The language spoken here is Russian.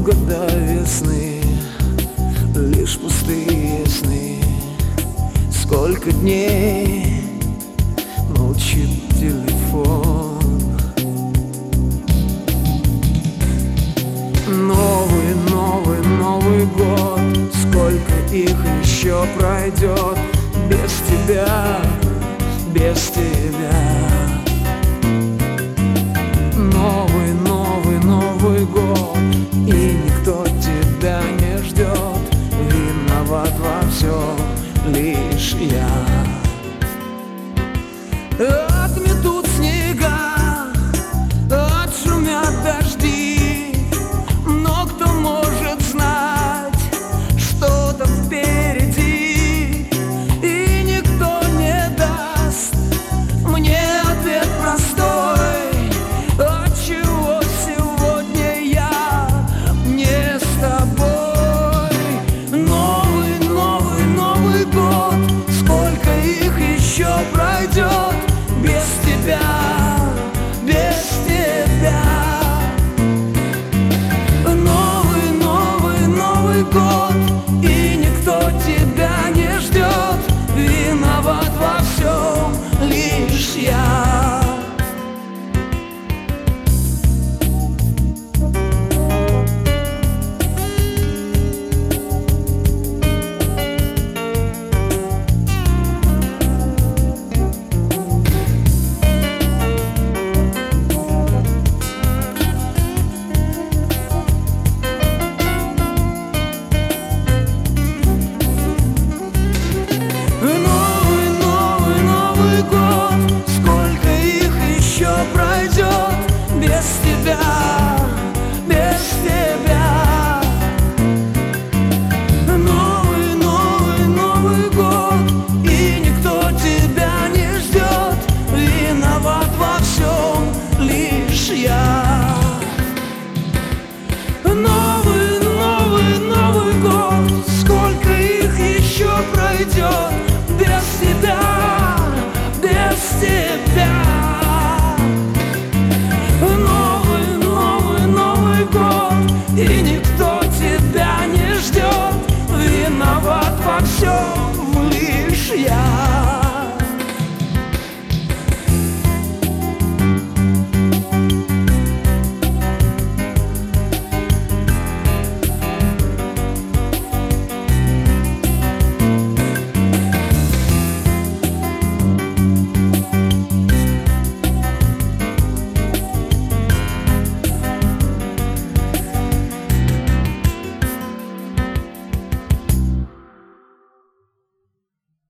Долго до весны, лишь пустые сны. Сколько дней молчит телефон. Новый, новый, Новый год. Сколько их еще пройдет без тебя, без тебя. Новый, новый, Новый год, и никто тебя не ждет. Виноват во всем лишь я. Отметут снега, отшумят дожди, но кто может знать что-то впереди? И никто не даст мне ответ простой: отчего сегодня я не с тобой? Новый, новый, Новый год. Сколько их еще пройдет без тебя, без тебя? Новый, новый, Новый год, и никто тебя не ждет. Виноват во всем лишь я. Пройдет без тебя, без тебя. Новый, новый, Новый год, и никто тебя не ждет. Виноват во всем лишь я. Новый, новый, Новый год. Сколько их еще пройдет без тебя, без тебя? И никто